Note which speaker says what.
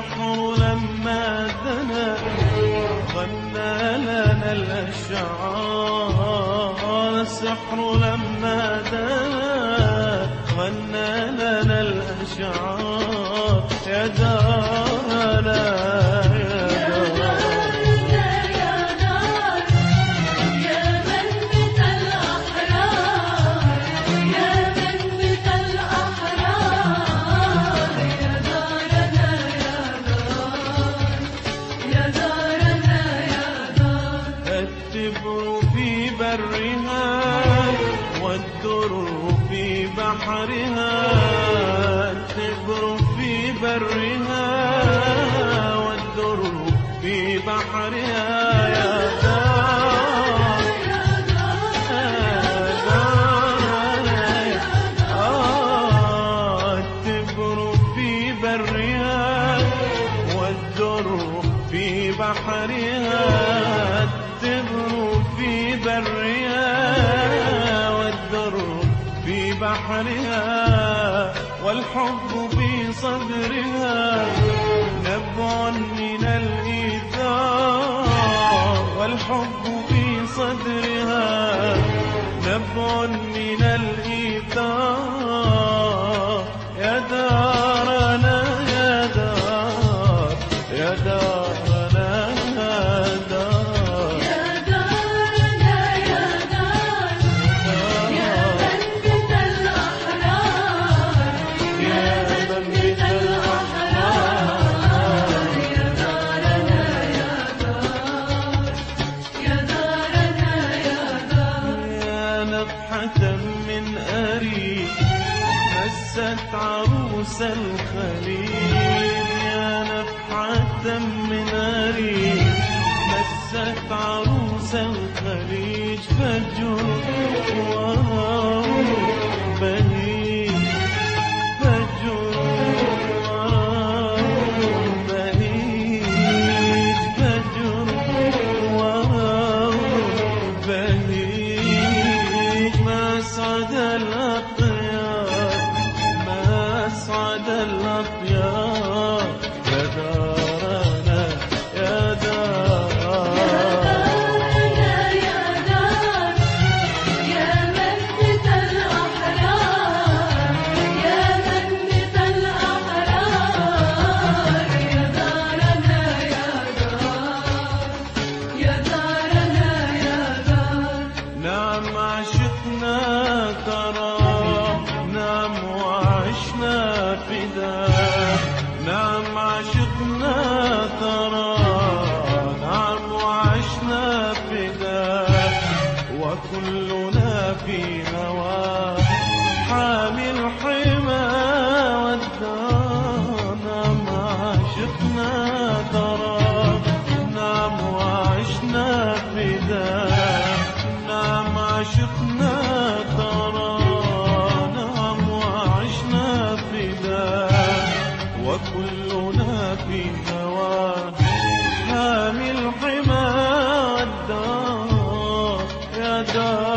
Speaker 1: السحر لما دنا غنى لنا الأشعار، السحر لما دنا غنى لنا الأشعار. يا دارنا والدر في بحرها، التبر في برها والدر في بحرها. يا دار التبر في برها والدر في بحرها، التبر في برها في بحرها، والحب في صدرها نبع من الإيثار، والحب في صدرها نبع من الإيثار. يا دارنا يا دار يا دارنا يا دار من أريج مست عروس الخليج. يا نفحة من أريج مست عروس الخليج. فجر وراء بهيج، فجر وراء بهيج، فجر وراء بهيج. ما أسعد الأطيار، ما أسعد الأطيار. يا دارنا يا دار
Speaker 2: يا دار يا منبت الأحرار، يا منبت الأحرار. يا دارنا يا دار يا دارنا يا دار.
Speaker 1: نعم عشقنا ترى، نعم وعشنا فداء، نعم عشقنا ترى، نعم وعشنا فداء. وكلنا في هواه حامي الحمى والدار. نعم عشقنا ترى، نعم وعشنا فداء، نعم عشقنا ترى، نعم وعشنا فداء. وكلنا في هواه حامي الحمى والدار. يا دار